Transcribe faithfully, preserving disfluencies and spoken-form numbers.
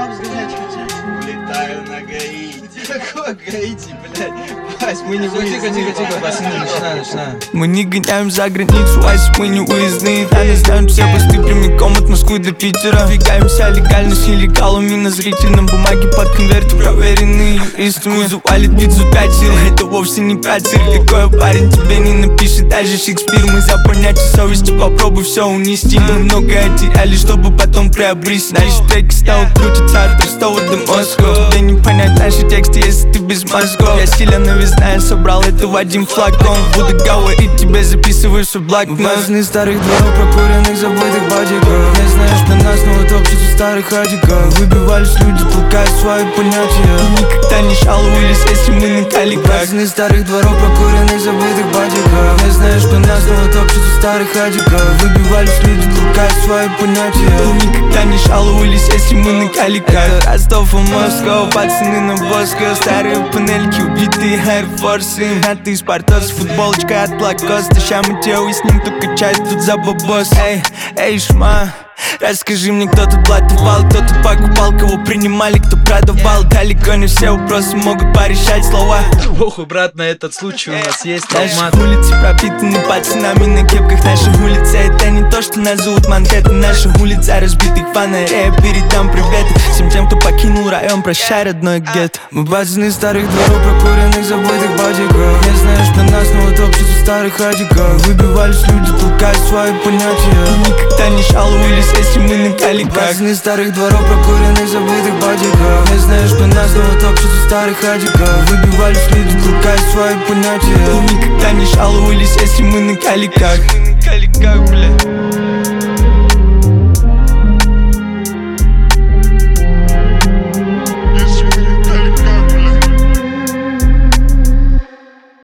баб сгонять хотят. Улетаю на Гаити. Какое Гаити, блядь? Вась, мы не выездные. Тихо, тихо, тихо, пацаны, начинаем, начинаем. Мы не гоняем за границу, Вась, мы не выездные. Да, не знаем все посты прямиком от Москвы до Питера. Двигаемся легально с нелегалами на зрительном бумаге под конверте, проверенные юристами. Кузов валит пиццу пять сил, это вовсе не пять сил. Такой парень тебе не напишет даже Шекспир. Мы за понятие совести попробуй все унести. Мы многое теряли, чтобы потом приобрести. Наши треки снова крутятся от Ростова до Москвы. Тебе не понять наши тексты, если ты без мозгов. Я стиля новизна, я собрал это в один флакон. Буду говорить тебе, записывай все блокнот. Важны старых дворов, прокуренных, забытых бодиков. Не знаешь, что нас, но вот общество старых радиков. Выбивались люди, толкая свои понятия. Никогда не жаловались, если мы на каликах. Важны старых дворов, прокуренных, забытых бодиков. Не знаешь, что нас, но вот общество старых радиков. Выбивались люди, толкая свои понятия. Никогда не жаловались, если мы на каликах. Это Ростов и Москва, пацаны на Боско. Старые панельки, убитые Air Force. Мятые спартос, футболочка от Лакоста. Ща мы тело и с ним только часть тут за бабос. Эй, эй, шма, расскажи мне, кто тут блатовал, кто тут покупал, кого принимали, кто продавал. Далеко не все вопросы могут порешать слова. Похуй, брат, на этот случай у нас есть Наши алмат. улицы пропитаны пацанами на кепках. Наша улица это не то, что нас зовут Манхэттен. Наша улица разбитых фонарей, передам привет всем тем, кто покинул район, прощай, родной гет. Мы пацаны старых дворов, прокуренных, забытых бодиков. Не знаешь, что нас, но вот общество старых радиков. Выбивались люди, толкая свои понятия. Никогда не жаловались, если мы на каликах. Пацаны старых дворов, прокуренных, забытых бодиков. Не знаешь, что нас, но вот общество старых радиков. Выбивались люди, толкая свои понятия. Никогда не жаловались, если мы на каликах. Каликах, бля.